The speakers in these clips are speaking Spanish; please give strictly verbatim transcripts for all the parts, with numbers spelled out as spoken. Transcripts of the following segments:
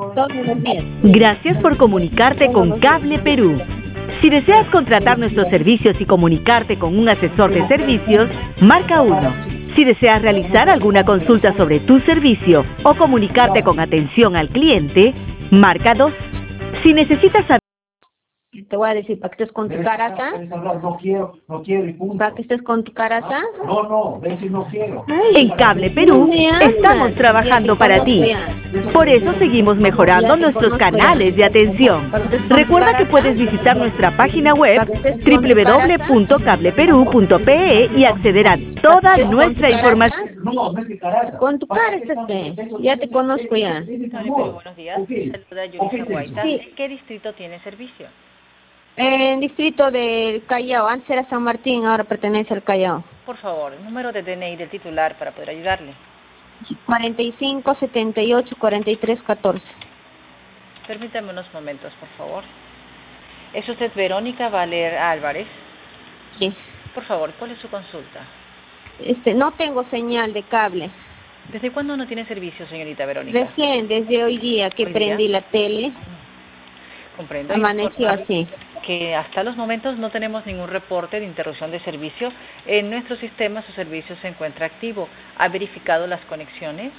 Todos los días. Gracias por comunicarte con Cable Perú. Si deseas contratar nuestros servicios y comunicarte con un asesor de servicios, marca uno. Si deseas realizar alguna consulta sobre tu servicio o comunicarte con atención al cliente, marca dos. Si necesitas saber... Te voy a decir, para que estés con tu cara acá. No quiero, no quiero y punto. Para que estés con tu cara acá. No, no, ves si no quiero. En Cable Perú estamos trabajando para ti. Por eso seguimos mejorando nuestros canales de atención. Recuerda que puedes visitar nuestra página web doble u doble u doble u punto cable perú punto pe e y acceder a toda nuestra información. No, no es que caraza. Con tu cara estás bien. Ya te conozco ya. Cable Perú, buenos días. Saluda Yulisa Guaita. Sí. ¿En qué distrito tiene servicio? En distrito del Callao. Antes era San Martín, ahora pertenece al Callao. Por favor, el número de D N I del titular para poder ayudarle. cuarenta y cinco, setenta y ocho, cuarenta y tres, catorce. Permítame unos momentos, por favor. ¿Es usted Verónica Valer Álvarez? Sí. Por favor, ¿cuál es su consulta? Este, no tengo señal de cable. ¿Desde cuándo no tiene servicio, señorita Verónica? Recién, desde hoy día que ¿Hoy prendí día? la tele, Comprendo. amaneció Informarle así. Que hasta los momentos no tenemos ningún reporte de interrupción de servicio. En nuestro sistema su servicio se encuentra activo. ¿Ha verificado las conexiones?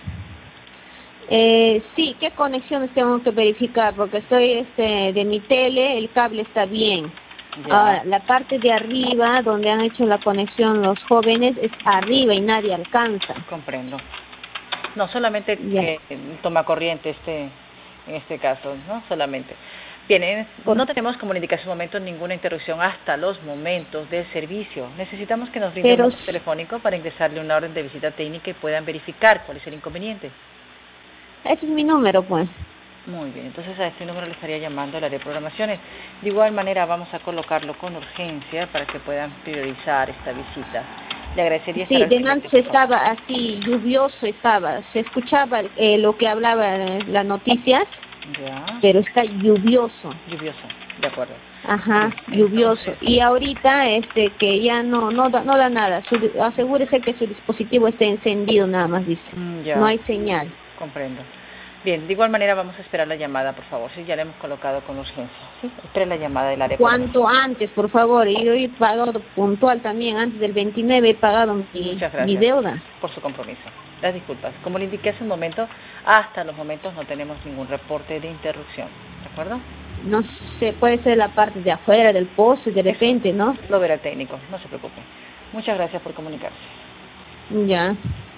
Eh, sí, ¿qué conexiones tengo que verificar? Porque estoy este, de mi tele, el cable está bien. Ya. Ahora, la parte de arriba, donde han hecho la conexión los jóvenes, es arriba y nadie alcanza. Comprendo. No, solamente Ya. que toma corriente este, en este caso, ¿no? Solamente. Bien, en- Por- no tenemos como en este momento ninguna interrupción hasta los momentos del servicio. Necesitamos que nos brinde Pero- un número telefónico para ingresarle una orden de visita técnica y puedan verificar cuál es el inconveniente. Ese es mi número, pues. Muy bien, entonces a este número le estaría llamando el área de programaciones. De igual manera vamos a colocarlo con urgencia para que puedan priorizar esta visita. Le agradecería Sí, estar al de pendiente, antes por favor. estaba así, lluvioso estaba. Se escuchaba eh, lo que hablaba eh, las noticias, Ya, pero está lluvioso. lluvioso, de acuerdo. Ajá, Bien, lluvioso. entonces- Y ahorita este que ya no no da, no da nada. Su, asegúrese que su dispositivo esté encendido nada más, dice. Mm, ya. No hay señal. Comprendo. Bien, de igual manera vamos a esperar la llamada, por favor. Sí, ya la hemos colocado con urgencia. Sí, espere la llamada del área. de Cuanto antes, por favor. Y yo he pagado puntual también. Antes del veintinueve he pagado mi, Muchas mi gracias. deuda. Por su compromiso. Las disculpas. Como le indiqué hace un momento, hasta los momentos no tenemos ningún reporte de interrupción. ¿De acuerdo? No sé, puede ser la parte de afuera del poste, de repente, ¿no? Lo verá el técnico, no se preocupe. Muchas gracias por comunicarse. Ya.